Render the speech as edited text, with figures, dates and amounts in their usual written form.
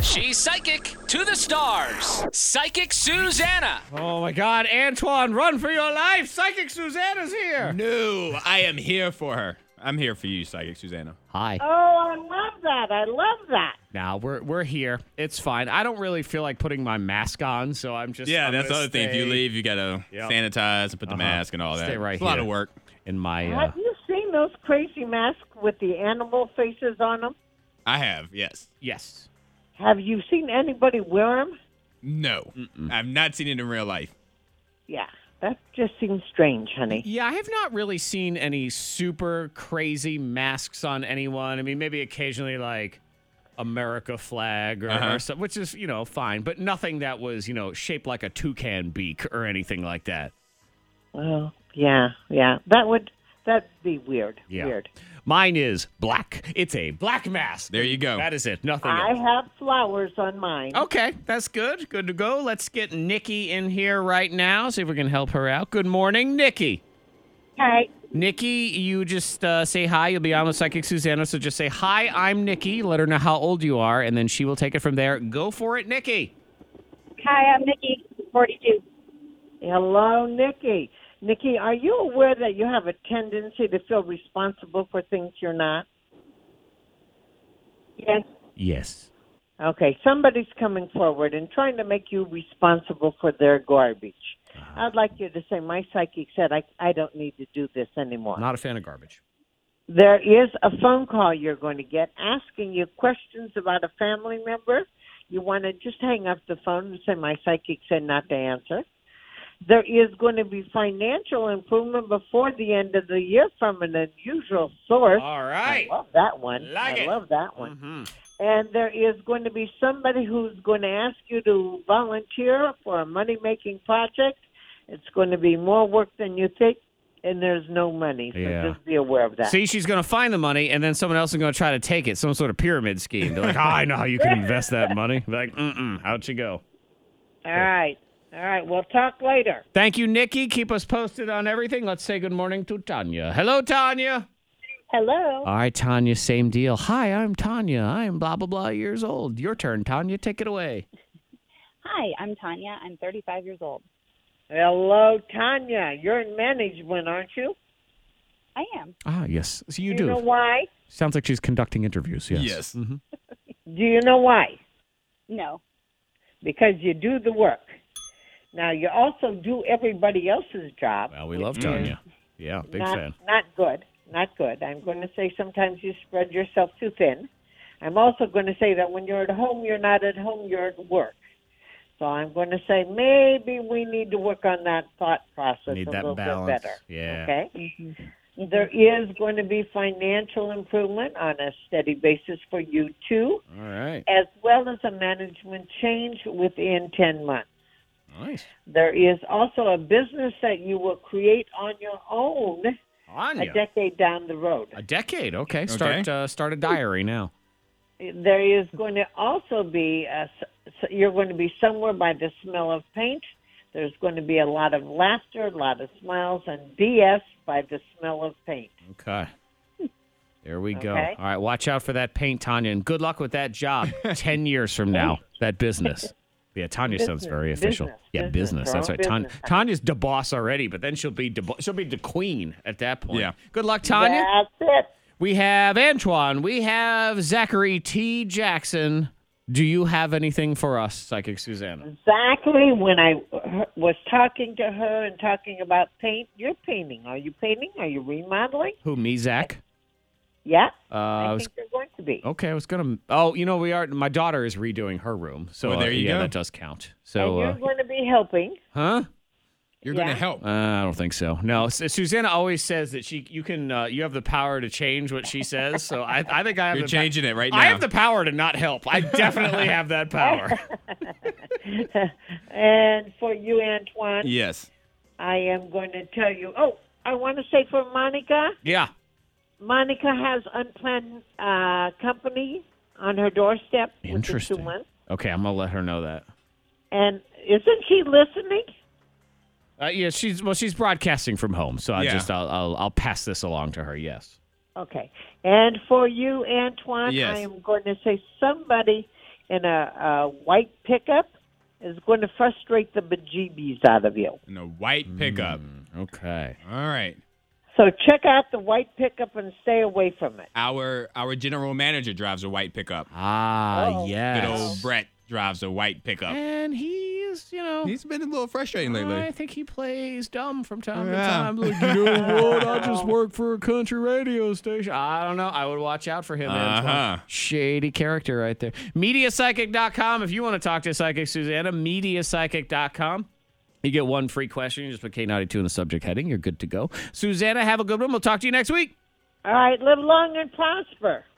She's psychic to the stars. Psychic Susanna. Oh my God, Antoine, run for your life! Psychic Susanna's here. No, I am here for her. I'm here for you, Psychic Susanna. Hi. Oh, I love that. I love that. Now we're here. It's fine. I don't really feel like putting my mask on, so I'm just Yeah, I'm that's the gonna other thing. If you stay leave, you gotta sanitize and put the mask and all that. Stay right it's a lot here. of work. in my. Have you seen those crazy masks with the animal faces on them? I have, yes. Yes. Have you seen anybody wear them? No, I've not seen it in real life. Yeah, that just seems strange, honey. Yeah, I have not really seen any super crazy masks on anyone. I mean, maybe occasionally like America flag or something, which is, fine, but nothing that was, shaped like a toucan beak or anything like that. Well, yeah. That'd be weird. Yeah. Weird. Mine is black. It's a black mask. There you go. That is it. Nothing I else. have flowers on mine. Okay, that's good. Good to go. Let's get Nikki in here right now, see if we can help her out. Good morning, Nikki. Hi. Nikki, you just say hi. You'll be on with Psychic Susanna, so just say, hi, I'm Nikki. Let her know how old you are, and then she will take it from there. Go for it, Nikki. Hi, I'm Nikki, 42. Hello, Nikki. Nikki, are you aware that you have a tendency to feel responsible for things you're not? Yes. Yes. Okay, somebody's coming forward and trying to make you responsible for their garbage. I'd like you to say, my psychic said I don't need to do this anymore. Not a fan of garbage. There is a phone call you're going to get asking you questions about a family member. You want to just hang up the phone and say, my psychic said not to answer. There is going to be financial improvement before the end of the year from an unusual source. All right. I love that one. Like I it. love that one. Mm-hmm. And there is going to be somebody who's going to ask you to volunteer for a money-making project. It's going to be more work than you think, and there's no money. So just be aware of that. See, she's going to find the money, and then someone else is going to try to take it. Some sort of pyramid scheme. They're like, I know how you can invest that money. They're like, out you go. All right. All right. We'll talk later. Thank you, Nikki. Keep us posted on everything. Let's say good morning to Tanya. Hello, Tanya. Hello. All right, Tanya, same deal. Hi, I'm Tanya. I am blah, blah, blah years old. Your turn, Tanya. Take it away. Hi, I'm Tanya. I'm 35 years old. Hello, Tanya. You're in management, aren't you? I am. Ah, yes. So you Do do. you know why? Sounds like she's conducting interviews, yes. Yes. Mm-hmm. Do you know why? No. Because you do the work. Now, you also do everybody else's job. Well, we love Tanya. Yeah, big fan. Not good. Not good. I'm going to say sometimes you spread yourself too thin. I'm also going to say that when you're at home, you're not at home, you're at work. So I'm going to say maybe we need to work on that thought process Need a that little balance. bit better. Yeah. Okay? Mm-hmm. There is going to be financial improvement on a steady basis for you, too, All right. as well as a management change within 10 months. Nice. There is also a business that you will create on your own Tanya. a decade down the road. A decade. Okay. Start a diary now. There is going to also be, you're going to be somewhere by the smell of paint. There's going to be a lot of laughter, a lot of smiles, and BS by the smell of paint. Okay. There we go. Okay. All right. Watch out for that paint, Tanya, and good luck with that job 10 years from now, that business. Yeah, Tanya sounds very official. Business. That's right. Business. Tanya's the boss already, but then she'll be the queen at that point. Yeah. Good luck, Tanya. That's it. We have Antoine. We have Zachary T. Jackson. Do you have anything for us, Psychic Susanna? Exactly. When I was talking to her and talking about paint, you're painting. Are you painting? Are you remodeling? Who, me, Zach? Yeah. I I was think you're going to be. okay. I was gonna. Oh, we are. My daughter is redoing her room, so there you yeah, go. that does count. And So, you're going to be helping. huh? You're going Yeah. to help. I don't think so. No, Susanna always says that you have the power to change what she says. So I think I have. You're changing it right now. I have the power to not help. I definitely have that power. And for you, Antoine, Yes. I am going to tell you. Oh, I want to say for Monica, Yeah. Monica has unplanned company on her doorstep within 2 Interesting. months. Okay, I'm gonna let her know that. And isn't she listening? Yeah, she's broadcasting from home, so Yeah. I'll pass this along to her. Yes. Okay. And for you, Antoine, Yes. I am going to say somebody in a white pickup is going to frustrate the bejeebies out of you. In a white pickup. Okay. All right. So check out the white pickup and stay away from it. Our general manager drives a white pickup. Ah, Oh. yes. Good old Brett drives a white pickup. And he's, He's been a little frustrating lately. I think he plays dumb from time to Yeah. time. Like, you know what? I just work for a country radio station. I don't know. I would watch out for him. Antoine. Shady character right there. MediaPsychic.com. If you want to talk to Psychic Susanna, MediaPsychic.com. You get one free question. You just put K92 in the subject heading. You're good to go. Susanna, have a good one. We'll talk to you next week. All right, live long and prosper.